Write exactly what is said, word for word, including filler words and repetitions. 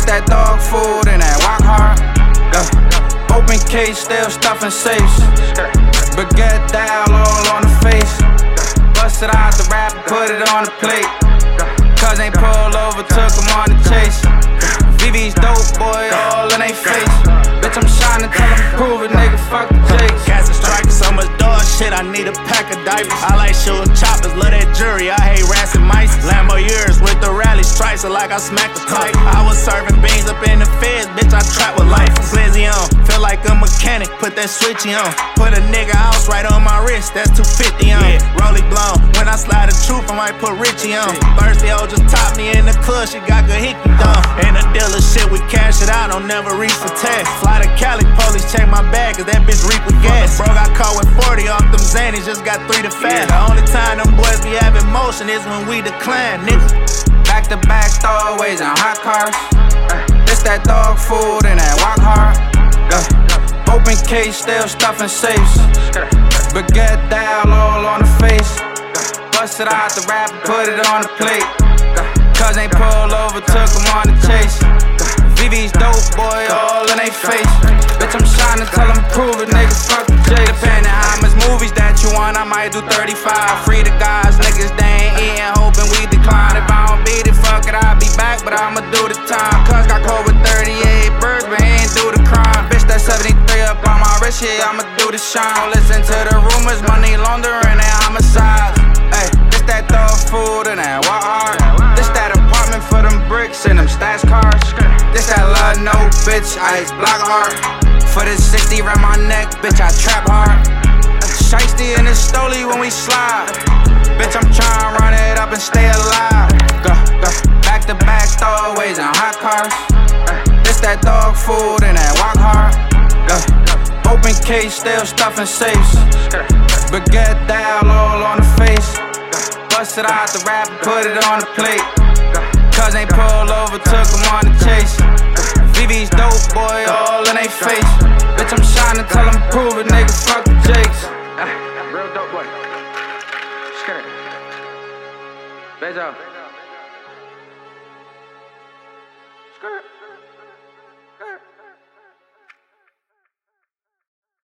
that dog food and that walk hard. Yeah. Open case, still stuffing safes. Baguette down all on the face. Busted out the rap and put it on the plate. Cuz ain't pulled over, took him on the chase. V V's dope boy, all in they face. Bitch, I'm shining, tell them prove it, nigga, fuck the Jakes. Cats and strikers, so much dog shit, I need a pack of diapers. I like shooting choppers, love that jury, I hate rats and mice. Lambo years with the rally stripes, so like I smacked the pipe. I was serving beans up in the feds, bitch, I trap with life. Glizzy on, feel like a mechanic, put that switchy on. Put a nigga house right on my wrist, that's two fifty on. Yeah. Rollie blown, when I slide the truth, I might put Richie on. Thirsty hoe just top me in the club, she got good hickey done. And the dealer shit, we cash it out, don't never reach for tax. Fly to Cali, police check my bag, cause that bitch reek with gas. Bro got caught with forty off them Xannies, just got three to fast. The only time them boys be having motion is when we decline, nigga. Back to back throwaways and hot cars. This that dog food and that walk hard. Yeah. Open case, still stuffing safes. Baguette down all on the face. Busted out the rap and put it on the plate. Cuz ain't pulled over, took him on the chase. V V's dope boy, all in they face. Bitch, I'm shining, tell them prove it, nigga, fuck the J. Depending how much movies that you want, I might do thirty-five. Free the guys, niggas, they ain't eating, hoping we decline. If I don't beat it, fuck it, I'll be back, but I'ma do the time. Cuz got caught with thirty-eight birds, but he ain't do the crime. Bitch, that seventy-three up on my wrist, yeah, I'ma do the shine. Listen to the rumors, money laundering and homicide. Hey, this that dog food and that walk hard. This that apartment for them bricks and them stash cars. This that love no bitch, ice block hard. For this sixty round my neck, bitch, I trap hard. Shiesty in the stoli when we slide. Bitch, I'm tryna run it up and stay alive. Go, go. Back to back throwaways and hot cars. This that dog food and that walk hard. Yeah. Open case, still stuffing safes. Baguette down all on the face. Busted out the rap and put it on the plate. Cuz ain't pulled over, took him on the chase. V V's dope boy, all in they face. Bitch, I'm shining, tell them prove it, nigga, fuck the Jakes. Real dope boy. Skirt. Bezo.